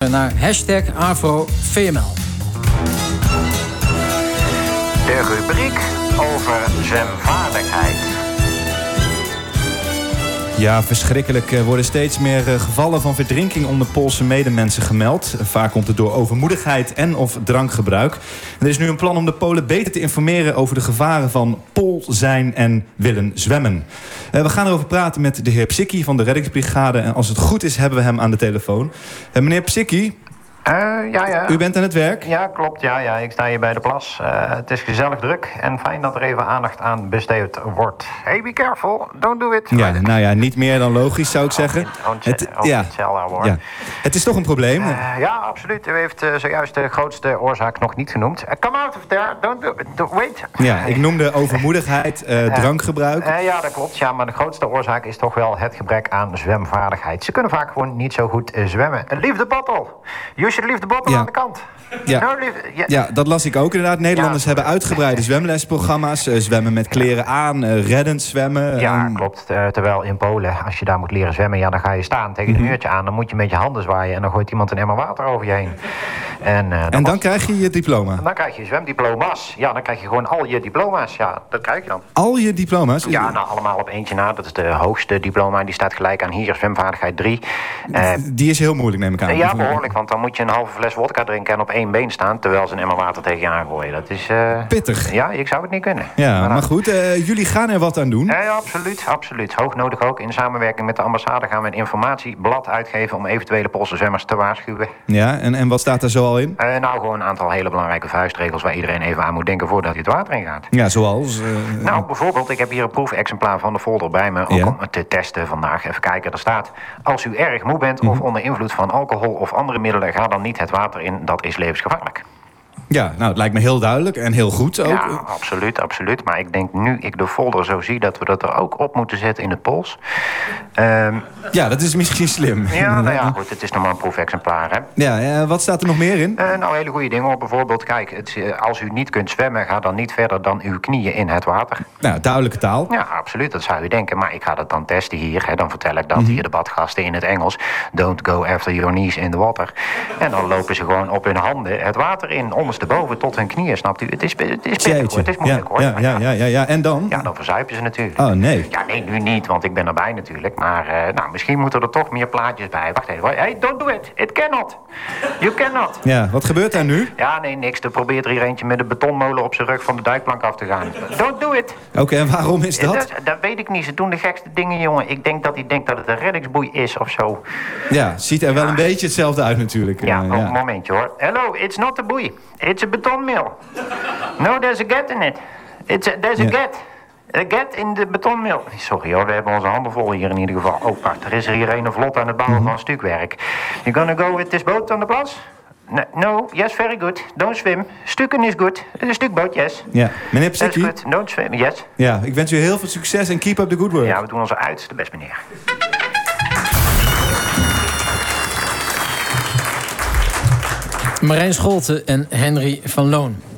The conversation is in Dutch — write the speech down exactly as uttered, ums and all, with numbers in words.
twitteren naar hashtag AfroVML. De rubriek over zwemvaardigheid. Ja, verschrikkelijk. Er worden steeds meer gevallen van verdrinking onder Poolse medemensen gemeld. Vaak komt het door overmoedigheid en of drankgebruik. Er is nu een plan om de Polen beter te informeren over de gevaren van Pool zijn en willen zwemmen. We gaan erover praten met de heer Psicki van de reddingsbrigade. En als het goed is, hebben we hem aan de telefoon. Meneer Psicki, Uh, ja, ja. u bent aan het werk? Ja, klopt. Ja, ja. Ik sta hier bij de plas. Uh, het is gezellig druk en fijn dat er even aandacht aan besteed wordt. Hey, be careful. Don't do it. Ja, nou ja, niet meer dan logisch zou ik zeggen. Het, ja. Ja. Het is toch een probleem? Uh, ja, absoluut. U heeft uh, zojuist de grootste oorzaak nog niet genoemd. Uh, come out of there. Don't do it. Wait. Ja, ik noemde overmoedigheid, uh, uh, drankgebruik. Uh, ja, dat klopt. Ja, maar de grootste oorzaak is toch wel het gebrek aan zwemvaardigheid. Ze kunnen vaak gewoon niet zo goed uh, zwemmen. Leave the bottle. You should leave the bottle ja. aan de kant. Ja. No, leave, yeah. ja, dat las ik ook inderdaad. Nederlanders ja. hebben uitgebreide zwemlesprogramma's. Uh, zwemmen met kleren aan, uh, reddend zwemmen. Ja, um... klopt. Uh, terwijl in Polen, als je daar moet leren zwemmen, ja, dan ga je staan tegen mm-hmm. een muurtje aan. Dan moet je met je handen zwaaien en dan gooit iemand een emmer water over je heen. En, uh, en dan was... krijg je je diploma? En dan krijg je zwemdiploma's. Ja, dan krijg je gewoon al je diploma's. Ja, dat krijg je dan. Al je diploma's? Ja, nou, allemaal op eentje na. Dat is de hoogste diploma. Die staat gelijk aan hier, zwemvaardigheid drie. Uh, die is heel moeilijk, neem ik aan. Uh, ja, behoorlijk. Want dan moet je een halve fles wodka drinken en op één been staan, terwijl ze een emmer water tegen je aangooien. Dat is... Uh... pittig. Ja, ik zou het niet kunnen. Ja, maar, maar goed. Uh, jullie gaan er wat aan doen? Uh, ja, absoluut, absoluut. Hoognodig ook. In samenwerking met de ambassade gaan we een informatieblad uitgeven om eventuele Poolse zwemmers te waarschuwen. Ja, en, en wat staat er zo al in? Uh, nou, gewoon een aantal hele belangrijke vuistregels waar iedereen even aan moet denken voordat hij het water in gaat. Ja, zoals? Uh... Nou, bijvoorbeeld, ik heb hier een proefexemplaar van de folder bij me, ook ja. om het te testen vandaag. Even kijken, er staat: als u erg moe bent mm-hmm. of onder invloed van alcohol of andere middelen, ga dan niet het water in, dat is levensgevaarlijk. Ja, nou, het lijkt me heel duidelijk en heel goed ook. Ja, absoluut, absoluut. Maar ik denk nu ik de folder zo zie dat we dat er ook op moeten zetten in het Pools. Um, ja, dat is misschien slim. Ja, nou ja, goed, het is nog maar een proefexemplaar, hè. Ja, uh, wat staat er nog meer in? Uh, nou, hele goede dingen. Bijvoorbeeld, kijk, het, uh, als u niet kunt zwemmen, ga dan niet verder dan uw knieën in het water. Nou, duidelijke taal. Ja, absoluut, dat zou u denken. Maar ik ga dat dan testen hier. Hè. Dan vertel ik dat mm-hmm. hier de badgasten in het Engels. Don't go after your knees in the water. En dan lopen ze gewoon op hun handen het water in, ondersteboven tot hun knieën, snapt u? Het is, het is pittig, hoor. Het is moeilijk, ja, hoor. Ja, ja, ja, ja, ja, en dan? Ja, dan verzuipen ze natuurlijk. Oh, nee. Ja, nee, nu niet, want ik ben erbij natuurlijk. Maar uh, nou, misschien moeten er toch meer plaatjes bij. Wacht even. Hey, don't do it. It cannot. You cannot. Ja, wat gebeurt daar nu? Ja, nee, niks. Er probeert er hier eentje met een betonmolen op zijn rug van de duikplank af te gaan. Don't do it. Oké, okay, en waarom is dat? dat? Dat weet ik niet. Ze doen de gekste dingen, jongen. Ik denk dat hij denkt dat het een reddingsboei is of zo. Ja, ziet er wel ja. een beetje hetzelfde uit natuurlijk. Ja, uh, ja. ja. een momentje hoor. Hello, it's not a boei. It's a betonmill. No, there's a gap in it. It's a, there's a yeah. gap. A gap in de betonmill. Sorry hoor, we hebben onze handen vol hier in ieder geval. Oh, wacht, er is er hier een vlot aan het bouwen mm-hmm. van stukwerk. You gonna go with this boat on the plas? No, no, yes, very good. Don't swim. Stukken is good. Een stukboot, yes. Ja, meneer Psicki. That's good. Don't swim, yes. Ja, ik wens u heel veel succes en keep up the good work. Ja, we doen onze uiterste best, meneer. Marijn Scholten en Henry van Loon.